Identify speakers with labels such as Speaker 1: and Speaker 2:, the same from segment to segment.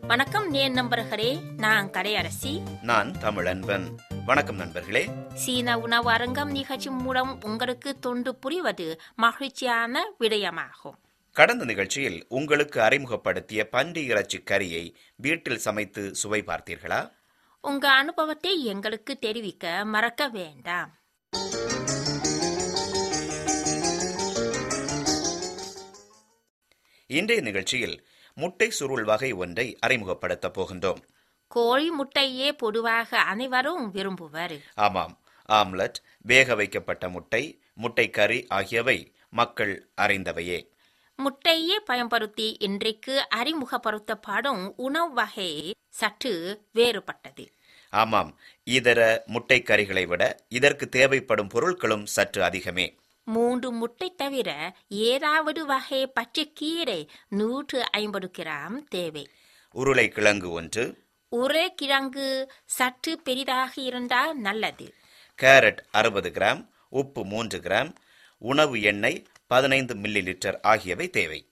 Speaker 1: வணக்கம் நேர் நண்பர்களே, நான் கடையரசி.
Speaker 2: நான் தமிழன்பன். வணக்கம் நண்பர்களே.
Speaker 1: சீன உணவு அரங்கம் நிகழ்ச்சி மூலம் உங்களுக்கு தொண்டு புரிவது மகிழ்ச்சியான விடயமாகும்.
Speaker 2: கடந்த நிகழ்ச்சியில் உங்களுக்கு அறிமுகப்படுத்திய பன்றி இறைச்சி கறியை வீட்டில் சமைத்து சுவை பார்த்தீர்களா?
Speaker 1: உங்க அனுபவத்தை எங்களுக்கு தெரிவிக்க மறக்க வேண்டாம்.
Speaker 2: இன்றைய நிகழ்ச்சியில் முட்டை சுருள் வகை ஒன்றை அறிமுகப்படுத்த போகின்றோம்.
Speaker 1: கோழி முட்டையே பொதுவாக அனைவரும் விரும்புவர்.
Speaker 2: ஆமாம், ஆம்லெட், வேக வைக்கப்பட்ட முட்டை, முட்டை கறி ஆகியவை மக்கள் அறிந்தவையே.
Speaker 1: முட்டையே பயன்படுத்தி இன்றைக்கு அறிமுகப்படுத்தப்படும் உணவு வகை சற்று வேறுபட்டது.
Speaker 2: ஆமாம், இதர முட்டை கறிகளை விட இதற்கு தேவைப்படும் பொருட்களும் சற்று அதிகமே.
Speaker 1: 3 முட்டை தவிர ஏதாவது வகை பச்சை கீரை 150 கிராம் தேவை.
Speaker 2: உருளைக்கிழங்கு 1,
Speaker 1: உருளைக்கிழங்கு சற்று பெரிதாக இருந்தால் நல்லது.
Speaker 2: கேரட் 60 கிராம், உப்பு 3 கிராம், உணவு எண்ணெய் 15 மில்லி லிட்டர் ஆகியவை தேவை.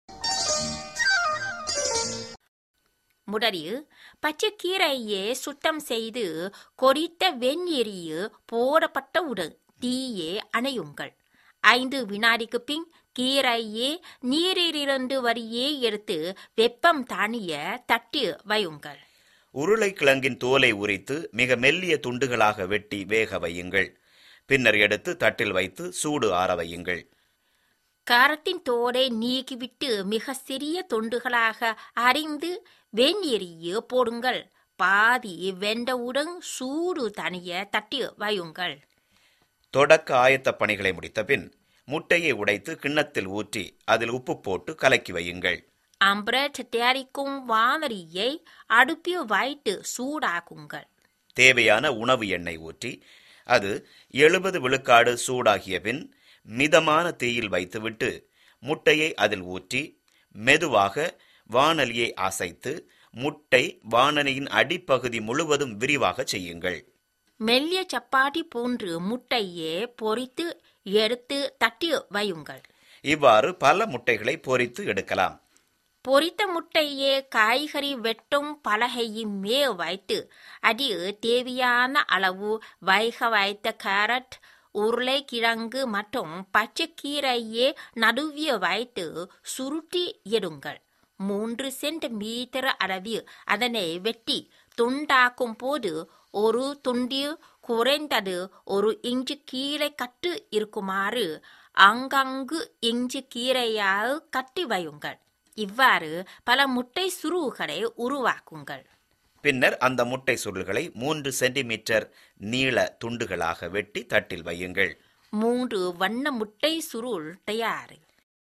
Speaker 1: முதலில் பச்சை கீரையை சுத்தம் செய்து கொதித்த வெந்நீரில் போடப்பட்டவுடன் தீயை அணையுங்கள். 5 வினாடிக்கு பின் கீரையை நீரிலிருந்து வரியே எடுத்து வெப்பம் தானிய தட்டி வையுங்கள்.
Speaker 2: உருளைக்கிழங்கின் தோலை உரித்து மிக மெல்லிய துண்டுகளாக வெட்டி வேக வையுங்கள். பின்னர் எடுத்து தட்டில் வைத்து சூடு ஆற வையுங்கள்.
Speaker 1: காரத்தின் தோலை நீக்கிவிட்டு மிக சிறிய துண்டுகளாக அரிந்து வெந்நீரில் போடுங்கள். பாதி வெந்தவுடன் சூடு தனிய தட்டி வையுங்கள்.
Speaker 2: தொடக்க ஆயத்த பணிகளை முடித்த பின் முட்டையை உடைத்து கிண்ணத்தில் ஊற்றி அதில் உப்பு போட்டு கலக்கி வையுங்கள்.
Speaker 1: ஆம்லெட் தயாரிக்கும் வானலியை அடுப்பில் வைத்து சூடாக்குங்கள்.
Speaker 2: தேவையான உணவு எண்ணெய் ஊற்றி அது 70 விழுக்காடு சூடாகிய பின் மிதமான தீயில் வைத்துவிட்டு முட்டையை அதில் ஊற்றி மெதுவாக வானலியை அசைத்து முட்டை வானலியின் அடிப்பகுதி முழுவதும் விரிவாக செய்யுங்கள்.
Speaker 1: மெல்லிய சப்பாத்தி போன்று முட்டையை பொரித்து எடுத்து தட்டி வையுங்கள்.
Speaker 2: இவ்வாறு பல முட்டைகளை பொரித்து எடுக்கலாம்.
Speaker 1: பொரித்த முட்டையை காய்கறி வெட்டும் பலகையின் மேல் வைத்து அதில் தேவையான அளவு வேக வைத்த கேரட், உருளைக்கிழங்கு மற்றும் பச்சை கீரையை நடுவில் வைத்து சுருட்டி எடுங்கள். 3 சென்டிமீட்டர் அளவில் அதனை வெட்டி துண்டாக்கும் போது ஒரு துண்டில் குறைந்தது 1 இன்ச்சு கீரை கட்டு இருக்குமாறு அங்கங்கு இன்ச்சு கீரையால் கட்டி வையுங்கள். இவ்வாறு பல முட்டை சுருள்களை உருவாக்குங்கள்.
Speaker 2: பின்னர் அந்த முட்டை சுருள்களை 3 சென்டிமீட்டர் நீள துண்டுகளாக வெட்டி தட்டில் வையுங்கள்.
Speaker 1: 3 வண்ண முட்டை சுருள் தயார்.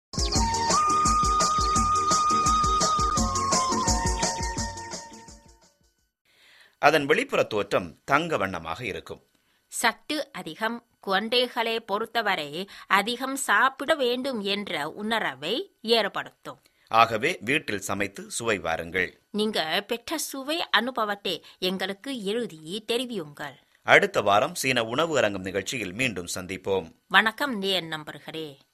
Speaker 2: அதன் வெளிப்புற தோற்றம் தங்க வண்ணமாக இருக்கும்.
Speaker 1: சத்து அதிகம். குழந்தைகளை பொறுத்தவரை அதிகம் சாப்பிட வேண்டும் என்ற உணர்வை ஏற்படுத்தும்.
Speaker 2: ஆகவே வீட்டில் சமைத்து சுவை வாருங்கள்.
Speaker 1: நீங்க பெற்ற சுவை அனுபவத்தை எங்களுக்கு எழுதி தெரிவியுங்கள்.
Speaker 2: அடுத்த வாரம் சீன உணவு அரங்கம் நிகழ்ச்சியில் மீண்டும் சந்திப்போம்.
Speaker 1: வணக்கம் நேர் நண்பர்களே.